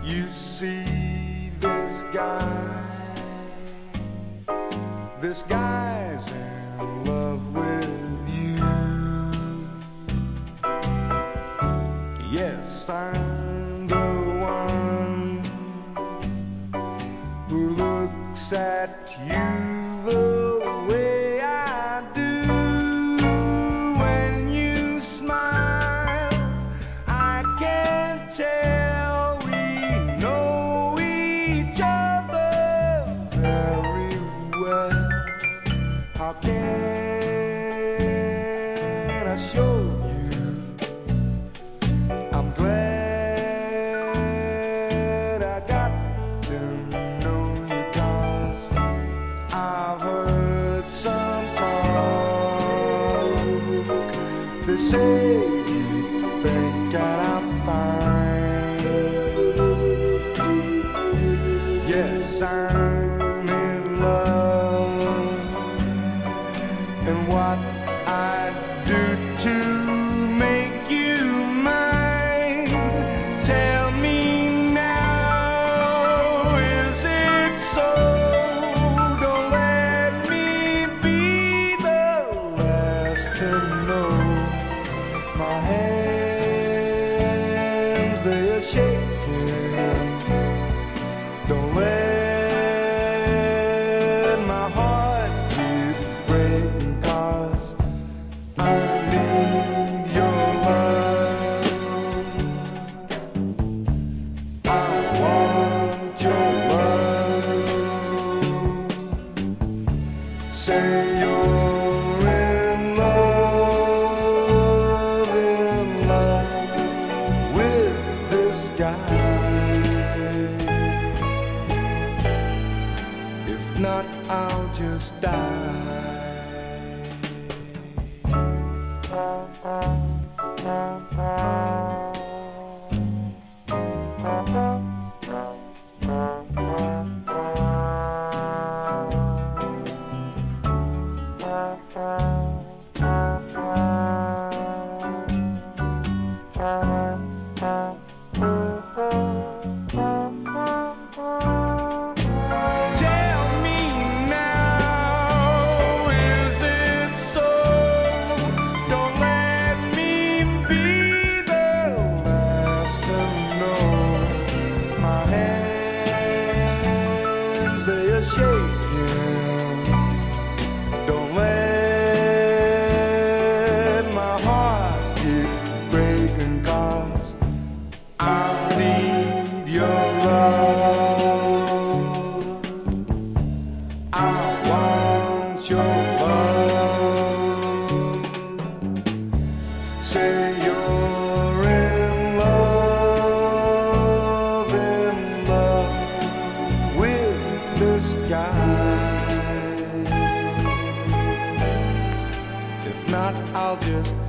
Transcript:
You see this guy's in love with you. Yes, I'm the one who looks at you the way I do. When you smile, I can tell we know each other very well. How can I show you? I'm glad I got to know you, 'cause I've heard some talk. They say you think that I'm fine. Yes, I'm in love. And what I'd do to make you mine, tell me now, is it so? Don't let me be the last to know. My hands, they are shaking. Don't let my heart keep breaking, 'cause I need your love. I want your love. Say you're in love with this guy. If not, I'll just die. Tell me now, is it so? Don't let me be the last to know. My hands, they are shaking. Don't let my heart keep breaking, 'cause I need your love. I want your love. Say you're in love with this guy. If not, I'll just